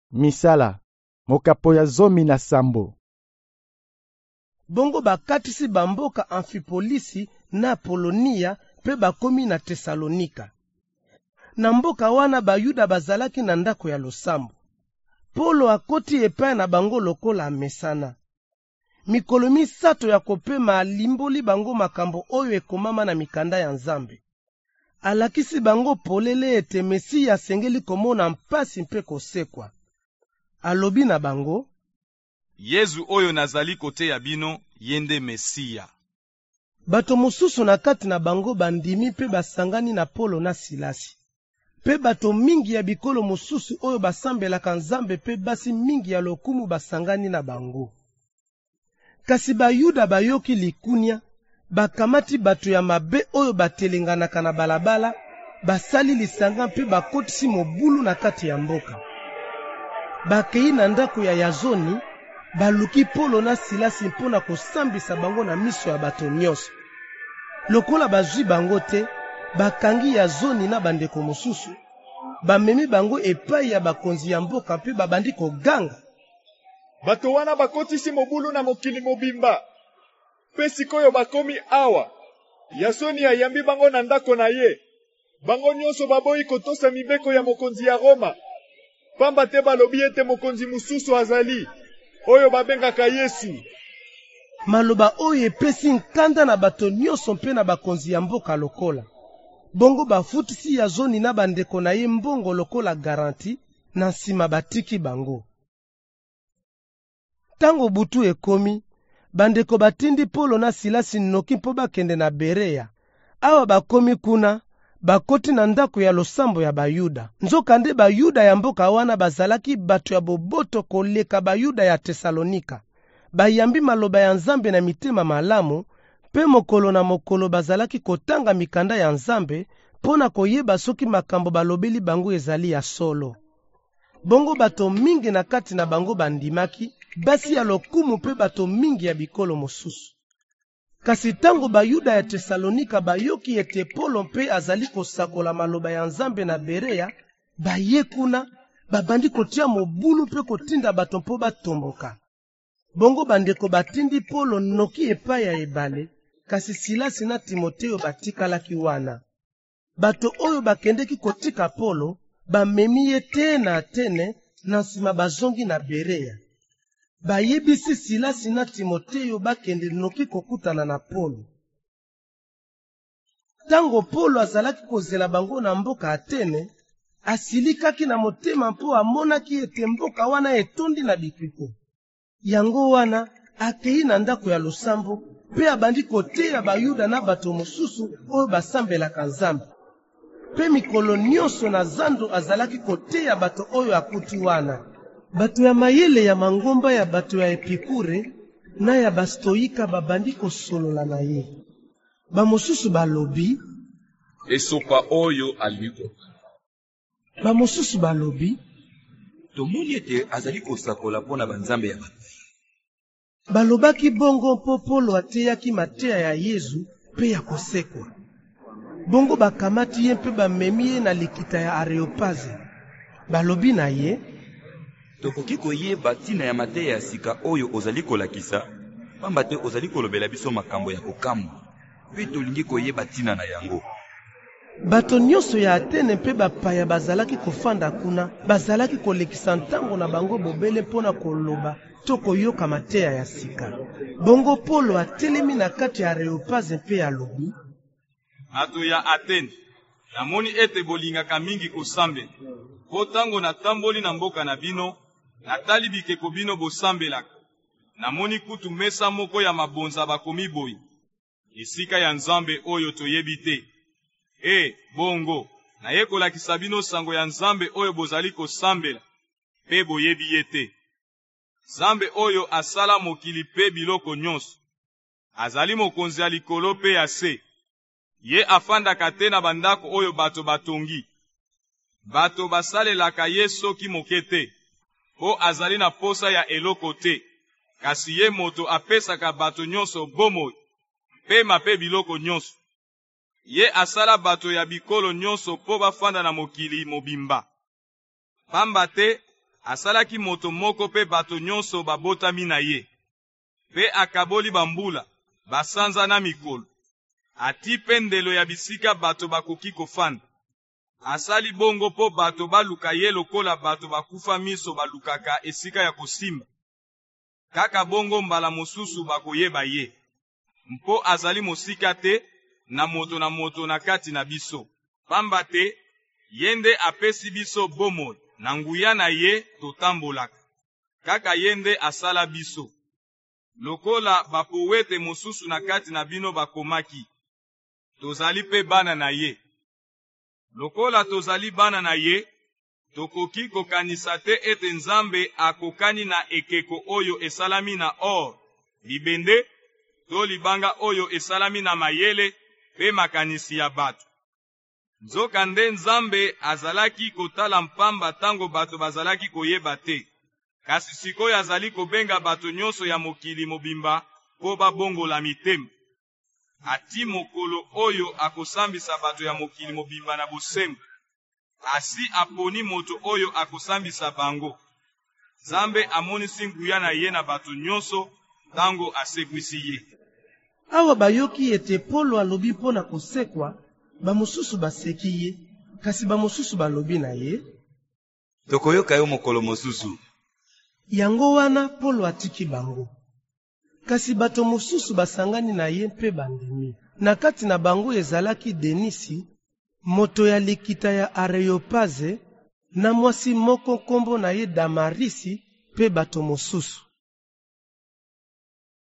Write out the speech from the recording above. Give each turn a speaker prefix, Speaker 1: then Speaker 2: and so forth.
Speaker 1: Misala, mokapo ya 17.
Speaker 2: Bongo bakatisi bamboka Amfipolisi na Apolonia pe bakomi na Tesalonika. Na mboka wana bayuda bazalaki na ndako ya losambo. Polo akoti epai na bango lokola mesana. Mikolo misato ya kopema alimboli bango makambo oyo ekomama na mikanda ya Nzambe. Alakisi bango polele ete Mesiya asengeli komona mpasi mpe kosekwa. Alobi na bango,
Speaker 3: Yezu oyo nazali kote ya bino yende Mesiya.
Speaker 2: Bato mosusu na kati na bango bandimi pe basangani na Polo na Silasi. Pe bato mingi ya bikolo mosusu oyo basambelaka Nzambe pe basi mingi ya lokumu basangani na bango. Kasi bayuda bayoki likunya, bakamati bato ya mabe oyo batelenganaka na balabala, basali lisanga pe bakotisi mobulu na kati ya mboka. Bakei na ndako ya Yazoni, baluki Polo na Silasi mpona kosambisa bango na miso ya bato nyonso. Lokola bazwi bango te, bakangi Yazoni na bandeko mosusu, bamemi bango epai ya bakonzi ya mboka mpe babandi koganga.
Speaker 4: Bato wana bakotisi mobulu na mokili mobimba. Pe sikoyo bakomi awa. Yazoni ayambi bango na ndako na ye. Bango nyonso baboyi kotosa mibeko ya mokonzi ya Roma. Pamba te balobi ete mokonzi mususu azali, oyo babengaka Yesu.
Speaker 2: Maloba oyo epesi nkanda na bato nyonso mpe na bakonzi ya mboka lokola. Bongo bafutisi Yazoni na bandeko na ye mbongo lokola garanti, na nsima batiki bango. Tango butu ekomi, bandeko batindi Polo na Silasi noki mpo bakende na Bereya. Awa bakomi kuna, bakoti na ndako ya losambo ya bayuda. Nzokande bayuda ya mboka wana bazalaki bato ya boboto koleka bayuda ya Tesalonika. Bayambi maloba ya Nzambe na mitema malamu, pe mokolo na mokolo bazalaki kotanga mikanda ya Nzambe, pona koyeba soki makambo balobeli bango ezali ya solo. Bongo bato mingi na kati na bango bandimaki, basi ya lokumu pe bato mingi ya bikolo mosusu. Kasi tango bayuda ya Tesalonika bayoki ete Polo mpe azali kosakola maloba ya Nzambe na Bereya, baye kuna, babandi kotia mobulu mpe kotinda bato mpo batomboka. Bongo bandeko batindi Polo noki epai ya ebale, kasi Silasi na Timoteo batikalaki wana. Bato oyo bakendeki kotika Polo, bamemi ye te na Atene, na nsima bazongi na Bereya. Bayebisi Silasi na Timoteo bakende noki kokutana na Polo. Tango Polo azalaki kozela bango na mboka Atene, asilikaki na motema mpo amonaki ete mboka wana etondi na bikiko. Yango wana akei na ndako ya losambo, pe abandi koteya bayuda na bato mosusu oyo basambelaka Nzambe. Pe mikolo nyonso na zando azalaki koteya bato oyo akuti wana. Bato ya mayele ya mangomba ya bato ya Epikure na ya bastoika babandi kosolola na ye. Bamosusu balobi,
Speaker 3: Esopa oyo aliko.
Speaker 2: Bamosusu balobi,
Speaker 5: tomoni ete azali kosakola mpona banzambe ya bato.
Speaker 2: Balobaki bongo mpo Polo ateyaki mateya ya Yezu pe ya kosekwa. Bongo bakamati ye mpe bamemi ye na likita ya Areopaze. Balobi na ye,
Speaker 5: tokoki koyeba ntina ya mateya ya sika oyo ozali kolakisa, pamba te ozali kolobela biso makambo ya kokamwa, mpe tolingi koyeba ntina na yango.
Speaker 2: Bato nyonso ya Atene mpe bapaya bazalaki kofanda kuna, bazalaki kolekisa ntango na bango bobele mpona koloba to koyoka mateya ya sika. Bongo Polo atelemi na kati ya Areopaze mpe alobi,
Speaker 3: Bato ya Atene, namoni ete bolingaka mingi kosambela. Po tango natamboli na mboka na bino, natali bikeko bino bosambelaka. Namoni kutu mesa moko ya mabonza bakomi boyi. Esika ya Nzambe oyo toyebi te. Bongo, naye kolakisa bino sango ya Nzambe oyo bozali kosambela, pe boyebi ye te. Nzambe oyo asala mokili pe biloko nyonso. Azali mokonzi ya likolo pe ya se. Ye afandaka te na bandako oyo bato batongi. Bato basalelaka ye soki moke te, po azali na posa ya eloko te. Kasi ye moto apesaka bato nyonso bomoi, pema pe biloko nyonso. Ye asala bato ya bikolo nyonso po bafanda na mokili mobimba. Pamba te asalaki moto moko pe bato nyonso babotami na ye. Pe akaboli bambula, basanza na mikolo. Ati pe ndelo ya bisika bato bakoki kofanda. Asali bongo po bato baluka ye lokola bato bakufa miso balukaka esika ya kosimba. Kaka bongo mbala mosusu bakoyeba ye. Mpo azali mosika te na moto na kati na biso. Pamba te, yende apesi biso bomoi, na nguya na ye totambolaka. Kaka yende asala biso. Lokola bapowete mosusu na kati na bino bakomaki. Tozali pe bana na ye. Lokola tozali bana na ye, tokoki kokanisa te ete Nzambe akokani na ekeko oyo esalami na or, libende, to libanga oyo esalami na mayele, pe makanisi ya bato. Nzokande Nzambe azalaki kotala mpamba tango bato bazalaki koyeba te. Kasi sikoyo azali kobenga bato nyonso ya mokili mobimba po babongola mitema. Ati mokolo oyo akosambisa bato ya mokili mobimba na bosembo. Asi aponi moto oyo akosambisa bango. Nzambe amonisi nguya na ye na bato nyonso tango asekwisi ye.
Speaker 2: Awa bayoki ete Polo alobi mpona kosekwa, bamosusu baseki ye, kasi bamosusu balobi na ye.
Speaker 5: Tokoyoka yo mokolo mosusu.
Speaker 2: Yango wana Polo atiki bango. Kasi bato mosusu basangani na ye mpe bandimi. Na kati na bango ezalaki Denisi, moto ya likita ya Areopaze, na mwasi moko kombo na ye Damarisi, pe bato mosusu.